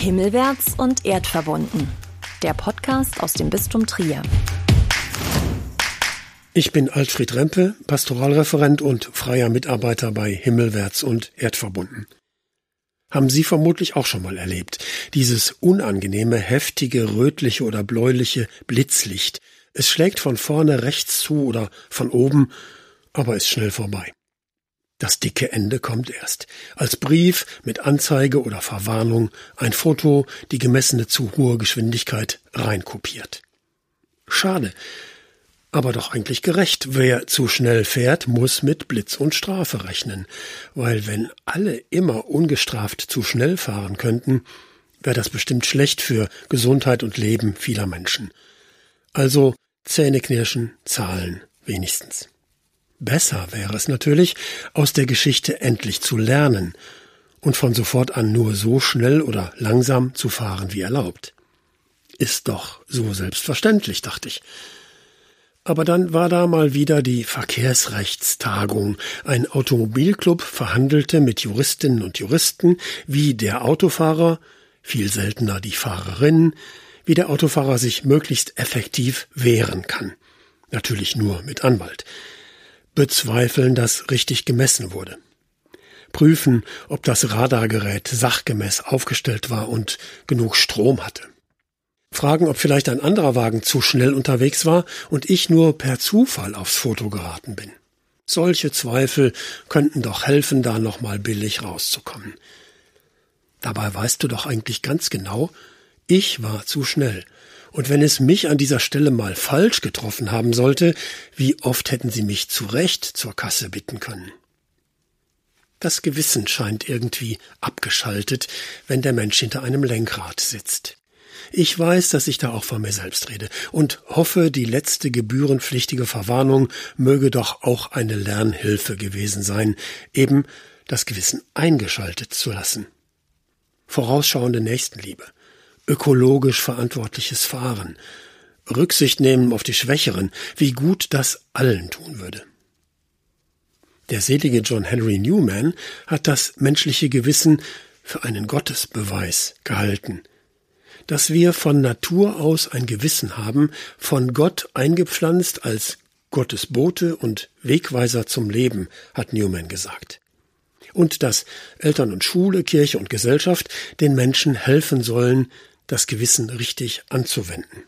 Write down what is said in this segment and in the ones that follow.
Himmelwärts und erdverbunden. Der Podcast aus dem Bistum Trier. Ich bin Alfred Rempe, Pastoralreferent und freier Mitarbeiter bei Himmelwärts und erdverbunden. Haben Sie vermutlich auch schon mal erlebt. Dieses unangenehme, heftige, rötliche oder bläuliche Blitzlicht. Es schlägt von vorne rechts zu oder von oben, aber ist schnell vorbei. Das dicke Ende kommt erst. Als Brief mit Anzeige oder Verwarnung, ein Foto, die gemessene zu hohe Geschwindigkeit reinkopiert. Schade, aber doch eigentlich gerecht. Wer zu schnell fährt, muss mit Blitz und Strafe rechnen. Weil wenn alle immer ungestraft zu schnell fahren könnten, wäre das bestimmt schlecht für Gesundheit und Leben vieler Menschen. Also Zähneknirschen, Zahlen wenigstens. Besser wäre es natürlich, aus der Geschichte endlich zu lernen und von sofort an nur so schnell oder langsam zu fahren wie erlaubt. Ist doch so selbstverständlich, dachte ich. Aber dann war da mal wieder die Verkehrsrechtstagung. Ein Automobilclub verhandelte mit Juristinnen und Juristen, wie der Autofahrer, viel seltener die Fahrerin, wie der Autofahrer sich möglichst effektiv wehren kann. Natürlich nur mit Anwalt. Bezweifeln, dass richtig gemessen wurde. Prüfen, ob das Radargerät sachgemäß aufgestellt war und genug Strom hatte. Fragen, ob vielleicht ein anderer Wagen zu schnell unterwegs war und ich nur per Zufall aufs Foto geraten bin. Solche Zweifel könnten doch helfen, da nochmal billig rauszukommen. Dabei weißt du doch eigentlich ganz genau, ich war zu schnell. Und wenn es mich an dieser Stelle mal falsch getroffen haben sollte, wie oft hätten sie mich zu Recht zur Kasse bitten können? Das Gewissen scheint irgendwie abgeschaltet, wenn der Mensch hinter einem Lenkrad sitzt. Ich weiß, dass ich da auch von mir selbst rede und hoffe, die letzte gebührenpflichtige Verwarnung möge doch auch eine Lernhilfe gewesen sein, eben das Gewissen eingeschaltet zu lassen. Vorausschauende Nächstenliebe. Ökologisch verantwortliches Fahren, Rücksicht nehmen auf die Schwächeren, wie gut das allen tun würde. Der selige John Henry Newman hat das menschliche Gewissen für einen Gottesbeweis gehalten. Dass wir von Natur aus ein Gewissen haben, von Gott eingepflanzt als Gottes Bote und Wegweiser zum Leben, hat Newman gesagt. Und dass Eltern und Schule, Kirche und Gesellschaft den Menschen helfen sollen, das Gewissen richtig anzuwenden.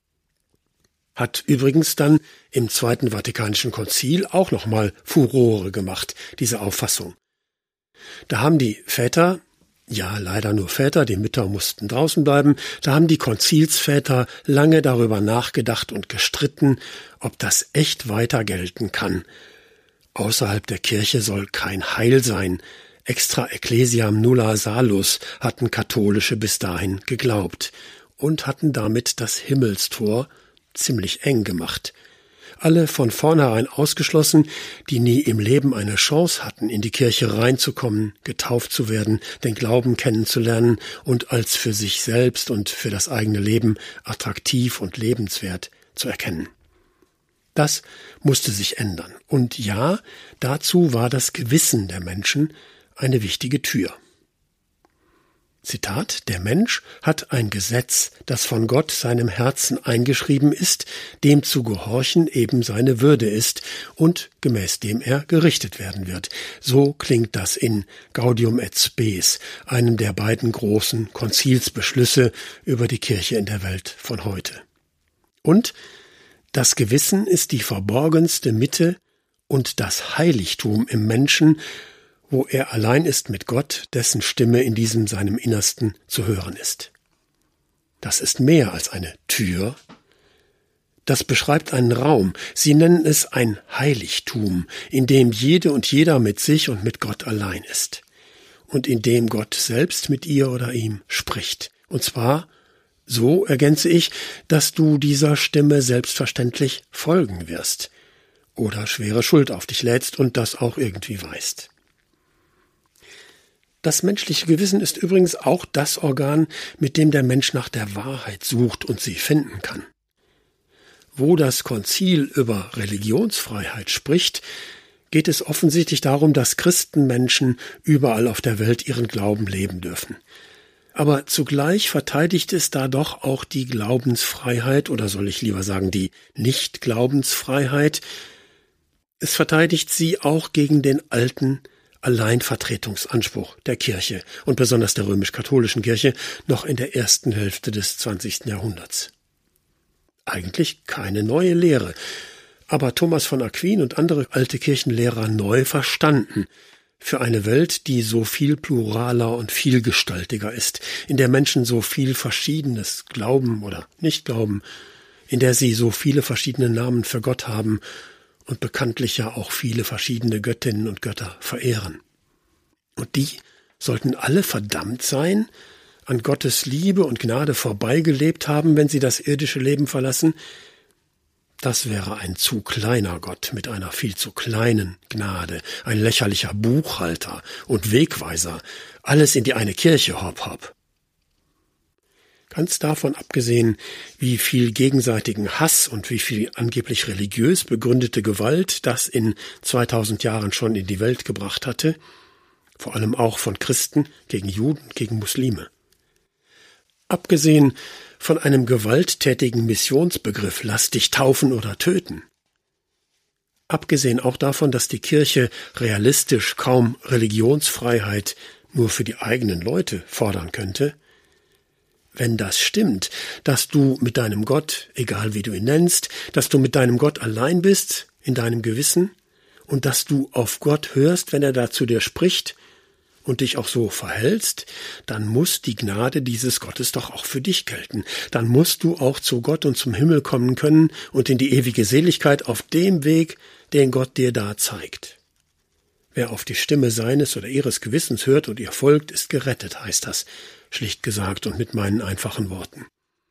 Hat übrigens dann im Zweiten Vatikanischen Konzil auch nochmal Furore gemacht, diese Auffassung. Da haben die Väter, ja leider nur Väter, die Mütter mussten draußen bleiben, da haben die Konzilsväter lange darüber nachgedacht und gestritten, ob das echt weiter gelten kann. Außerhalb der Kirche soll kein Heil sein. Extra ecclesiam nulla salus hatten Katholische bis dahin geglaubt und hatten damit das Himmelstor ziemlich eng gemacht. Alle von vornherein ausgeschlossen, die nie im Leben eine Chance hatten, in die Kirche reinzukommen, getauft zu werden, den Glauben kennenzulernen und als für sich selbst und für das eigene Leben attraktiv und lebenswert zu erkennen. Das musste sich ändern. Und ja, dazu war das Gewissen der Menschen eine wichtige Tür. Zitat: Der Mensch hat ein Gesetz, das von Gott seinem Herzen eingeschrieben ist, dem zu gehorchen eben seine Würde ist und gemäß dem er gerichtet werden wird. So klingt das in Gaudium et Spes, einem der beiden großen Konzilsbeschlüsse über die Kirche in der Welt von heute. Und das Gewissen ist die verborgenste Mitte und das Heiligtum im Menschen, wo er allein ist mit Gott, dessen Stimme in diesem seinem Innersten zu hören ist. Das ist mehr als eine Tür. Das beschreibt einen Raum. Sie nennen es ein Heiligtum, in dem jede und jeder mit sich und mit Gott allein ist. Und in dem Gott selbst mit ihr oder ihm spricht. Und zwar, so ergänze ich, dass du dieser Stimme selbstverständlich folgen wirst. Oder schwere Schuld auf dich lädst und das auch irgendwie weißt. Das menschliche Gewissen ist übrigens auch das Organ, mit dem der Mensch nach der Wahrheit sucht und sie finden kann. Wo das Konzil über Religionsfreiheit spricht, geht es offensichtlich darum, dass Christenmenschen überall auf der Welt ihren Glauben leben dürfen. Aber zugleich verteidigt es da doch auch die Glaubensfreiheit, oder soll ich lieber sagen, die Nicht-Glaubensfreiheit. Es verteidigt sie auch gegen den alten Alleinvertretungsanspruch der Kirche und besonders der römisch-katholischen Kirche noch in der ersten Hälfte des 20. Jahrhunderts. Eigentlich keine neue Lehre, aber Thomas von Aquin und andere alte Kirchenlehrer neu verstanden für eine Welt, die so viel pluraler und vielgestaltiger ist, in der Menschen so viel Verschiedenes glauben oder nicht glauben, in der sie so viele verschiedene Namen für Gott haben und bekanntlich ja auch viele verschiedene Göttinnen und Götter verehren. Und die sollten alle verdammt sein, an Gottes Liebe und Gnade vorbeigelebt haben, wenn sie das irdische Leben verlassen? Das wäre ein zu kleiner Gott mit einer viel zu kleinen Gnade, ein lächerlicher Buchhalter und Wegweiser, alles in die eine Kirche, hopp, hopp. Ganz davon abgesehen, wie viel gegenseitigen Hass und wie viel angeblich religiös begründete Gewalt das in 2000 Jahren schon in die Welt gebracht hatte, vor allem auch von Christen gegen Juden, gegen Muslime. Abgesehen von einem gewalttätigen Missionsbegriff, lass dich taufen oder töten. Abgesehen auch davon, dass die Kirche realistisch kaum Religionsfreiheit nur für die eigenen Leute fordern könnte. Wenn das stimmt, dass du mit deinem Gott, egal wie du ihn nennst, dass du mit deinem Gott allein bist, in deinem Gewissen, und dass du auf Gott hörst, wenn er da zu dir spricht, und dich auch so verhältst, dann muss die Gnade dieses Gottes doch auch für dich gelten. Dann musst du auch zu Gott und zum Himmel kommen können und in die ewige Seligkeit auf dem Weg, den Gott dir da zeigt. Wer auf die Stimme seines oder ihres Gewissens hört und ihr folgt, ist gerettet, heißt das, schlicht gesagt und mit meinen einfachen Worten.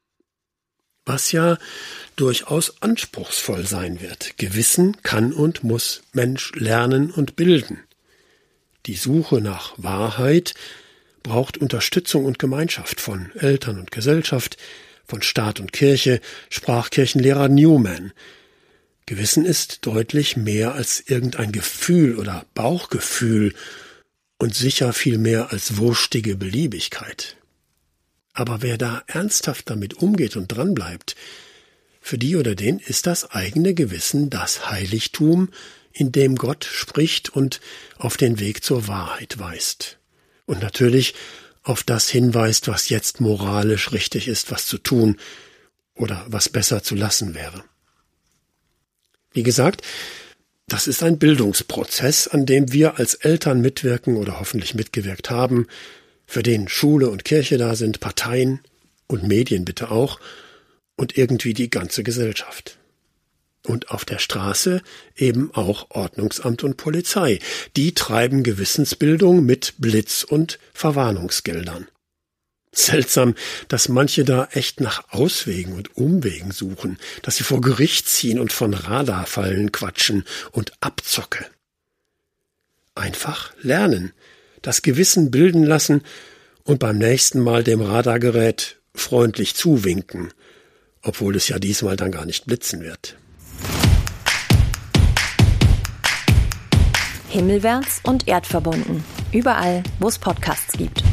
Was ja durchaus anspruchsvoll sein wird. Gewissen kann und muss Mensch lernen und bilden. Die Suche nach Wahrheit braucht Unterstützung und Gemeinschaft von Eltern und Gesellschaft, von Staat und Kirche, sprach Kirchenlehrer Newman. Gewissen ist deutlich mehr als irgendein Gefühl oder Bauchgefühl und sicher viel mehr als wurstige Beliebigkeit. Aber wer da ernsthaft damit umgeht und dranbleibt, für die oder den ist das eigene Gewissen das Heiligtum, in dem Gott spricht und auf den Weg zur Wahrheit weist. Und natürlich auf das hinweist, was jetzt moralisch richtig ist, was zu tun oder was besser zu lassen wäre. Wie gesagt, das ist ein Bildungsprozess, an dem wir als Eltern mitwirken oder hoffentlich mitgewirkt haben, für den Schule und Kirche da sind, Parteien und Medien bitte auch und irgendwie die ganze Gesellschaft. Und auf der Straße eben auch Ordnungsamt und Polizei. Die treiben Gewissensbildung mit Blitz- und Verwarnungsgeldern. Seltsam, dass manche da echt nach Auswegen und Umwegen suchen, dass sie vor Gericht ziehen und von Radarfallen quatschen und Abzocke. Einfach lernen, das Gewissen bilden lassen und beim nächsten Mal dem Radargerät freundlich zuwinken, obwohl es ja diesmal dann gar nicht blitzen wird. Himmelwärts und erdverbunden. Überall, wo es Podcasts gibt.